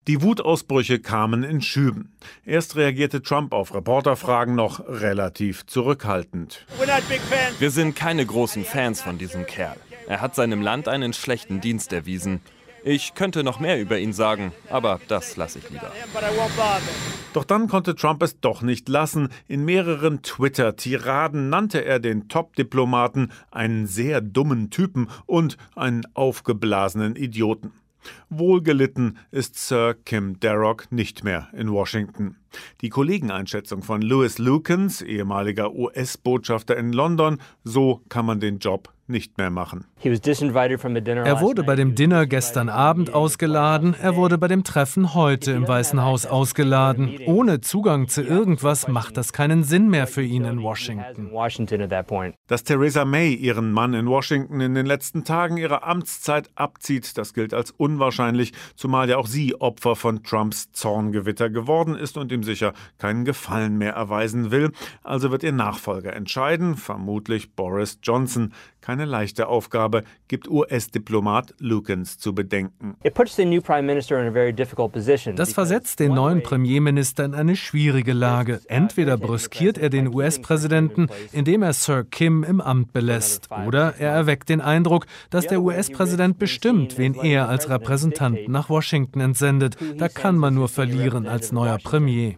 Die Wutausbrüche kamen in Schüben. Erst reagierte Trump auf Reporterfragen noch relativ zurückhaltend. Wir sind keine großen Fans von diesem Kerl. Er hat seinem Land einen schlechten Dienst erwiesen. Ich könnte noch mehr über ihn sagen, aber das lasse ich lieber. Doch dann konnte Trump es doch nicht lassen. In mehreren Twitter-Tiraden nannte er den Top-Diplomaten einen sehr dummen Typen und einen aufgeblasenen Idioten. Wohlgelitten ist Sir Kim Darroch nicht mehr in Washington. Die Kollegeneinschätzung von Louis Lukens, ehemaliger US-Botschafter in London, so kann man den Job nicht mehr machen. Er wurde bei dem Dinner gestern Abend ausgeladen, er wurde bei dem Treffen heute im Weißen Haus ausgeladen. Ohne Zugang zu irgendwas macht das keinen Sinn mehr für ihn in Washington. Dass Theresa May ihren Mann in Washington in den letzten Tagen ihrer Amtszeit abzieht, das gilt als unwahrscheinlich, zumal ja auch sie Opfer von Trumps Zorngewitter geworden ist und ihm sicher keinen Gefallen mehr erweisen will. Also wird ihr Nachfolger entscheiden, vermutlich Boris Johnson. Keine leichte Aufgabe, gibt US-Diplomat Lukens zu bedenken. Das versetzt den neuen Premierminister in eine schwierige Lage. Entweder brüskiert er den US-Präsidenten, indem er Sir Kim im Amt belässt, oder er erweckt den Eindruck, dass der US-Präsident bestimmt, wen er als Repräsentanten nach Washington entsendet. Da kann man nur verlieren als neuer Premier.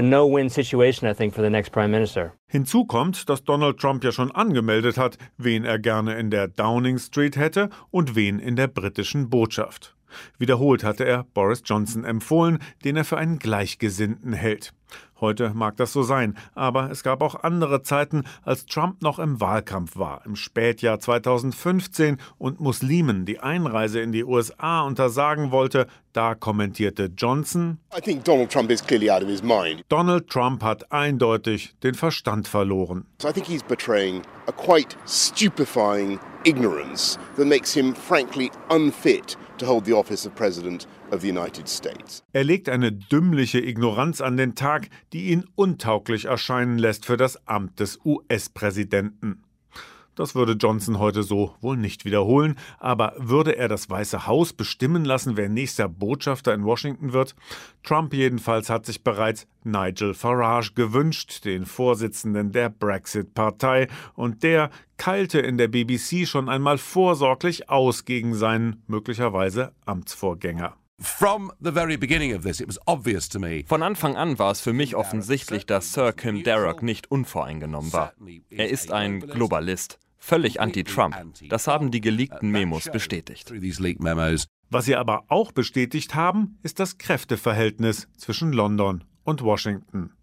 Hinzu kommt, dass Donald Trump ja schon angemeldet hat, wen er gerne in der Downing Street hätte und wen in der britischen Botschaft. Wiederholt hatte er Boris Johnson empfohlen, den er für einen Gleichgesinnten hält. Heute mag das so sein, aber es gab auch andere Zeiten, als Trump noch im Wahlkampf war, im Spätjahr 2015 und Muslimen die Einreise in die USA untersagen wollte. Da kommentierte Johnson: Donald Trump hat eindeutig den Verstand verloren. I think he's betraying a quite stupefying ignorance that makes him frankly unfit to hold the office of President of the United States. Er legt eine dümmliche Ignoranz an den Tag, die ihn untauglich erscheinen lässt für das Amt des US-Präsidenten. Das würde Johnson heute so wohl nicht wiederholen, aber würde er das Weiße Haus bestimmen lassen, wer nächster Botschafter in Washington wird? Trump jedenfalls hat sich bereits Nigel Farage gewünscht, den Vorsitzenden der Brexit-Partei, und der keilte in der BBC schon einmal vorsorglich aus gegen seinen möglicherweise Amtsvorgänger. Von Anfang an war es für mich offensichtlich, dass Sir Kim Darroch nicht unvoreingenommen war. Er ist ein Globalist, völlig anti-Trump. Das haben die geleakten Memos bestätigt. Was sie aber auch bestätigt haben, ist das Kräfteverhältnis zwischen London und Washington.